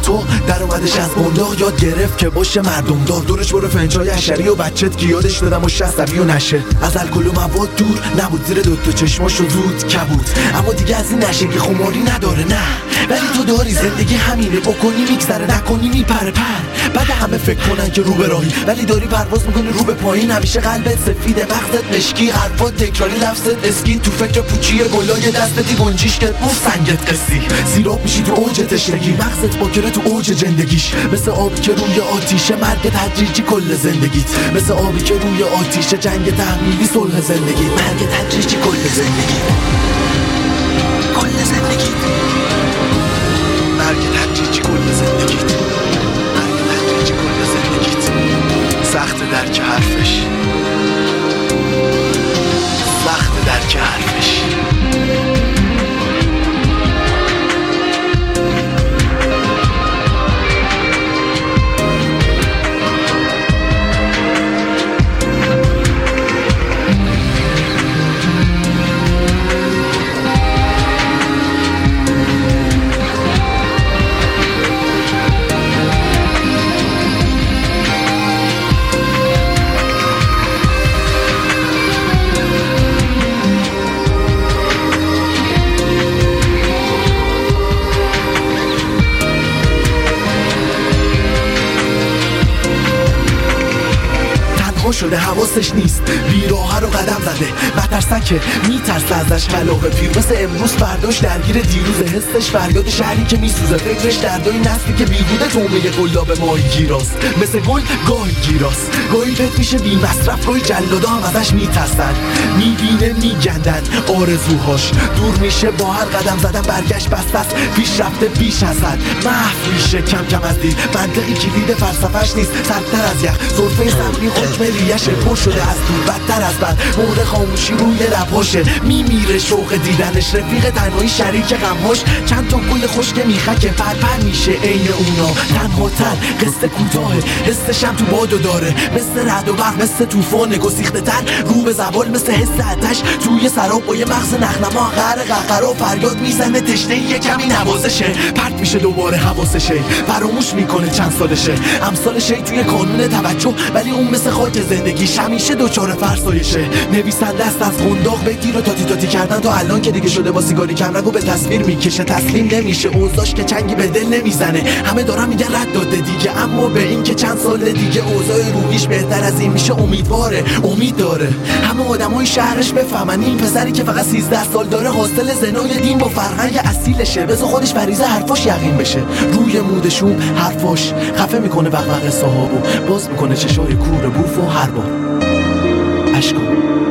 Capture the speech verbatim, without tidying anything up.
تو در اومدش از بنداغ یاد گرفت که باشه مردم دار. دورش برو فنجای عشری و بچت که یادش دادم و شستوی و نشه. از الکل و مواد دور نبود، زیر دوتا چشماشو زود کبود. اما دیگه از این نشگی خماری نداره نه، ولی تو داری زندگی همینه، بکنی میگذره نکنی میپره پر. بعد همه فکر کنن که رو به راهی ولی داری پرواز میکنی رو به پایین. همیشه قلبت سفیده، مغزت مشکی، حرفات تکراری، لفظت اسکی. تو فکر پوچی گلای دستتی گنجیش که مو سنگت قصی. زیراب میشی تو اوج تشنگی، مغزت باکره تو اوج زندگیش. مثل آبی که روی آتیشه، مرگ تدریجی کل زندگیت. مثل آبی که روی آتیشه، جنگ تحمیلی صلح زندگی. مرگ تدریجی کل زندگی، کل زندگی. مرگ تدریجی کل زندگیت، مرگ تدریجی کل زندگیت. سخت درک حرفش، سخت درک حرفش. شده حواسش نیست، بیراه رو قدم زده، مترسکه میترسه ازش کلاغ پیر. مثل امروز فرداش درگیر دیروز، حسش فریاد شهری که میسوزه، فکرش دردای نسلی که بیهوده تومه قلاب ماهی گیراست. مثل گل گاهی گیراست، گاهی رد میشه بی مصرف، گاهی جلادا هم ازش میترسن. میبینه میگندن آرزوهاش، دور میشه با هر قدم زدن، برگشت بسته است، پیش رفته بیش از حد، محو میشه کم کم از دید. منطقی کلید فلسفه‌اش نیست، سردتر از یخ، سرفه سمری حکم ریشه پر شده از دور، بدتر از بد، مهر خاموشی روی لباشه. میمیره شوق دیدنش، رفیق تنهایی شریک غمهاش. چند تا گل خشک میخکه پرپر میشه عین اونا، تنها تر، قصه کوتاهه، حسشم تو بادو داره. مثل رعد و برق، مثل طوفان گسیخته تر رو به زوال، مثل حس آتش توی سراب با یه مغز نخنما غرق قهقرا فریاد میزنه تشنه یه کمی نوازشه. پرت میشه دوباره حواسشه، فراموش میکنه چند سالشه، امثالشه توی کانون توجه، ولی اون مثل خاک زندگیش همیشه دوچار فرسایشه. نویسنده است از قنداق بگیر و تاتی تاتی کردن تا الان که دیگه شده با سیگاری کم رنگو به تصویر میکشه. تسلیم نمیشه، اوضاعش که چنگی به دل نمیزنه. همه دارن میگن رد داده دیگه، اما به این که چند سال دیگه اوضاع روحیش بهتر از این میشه امیدواره، امید داره. همه آدمای شهرش بفهمن این پسری که فقط سیزده سال داره حاصل زنای دین با فرهنگ اصیلشه. بذار خودش فریضه حرفاش یقین بشه، روی مودشون حرفاش خفه میکنه وقوق صحابو، باز میکنه چشای کور بوف و هر بار اشکو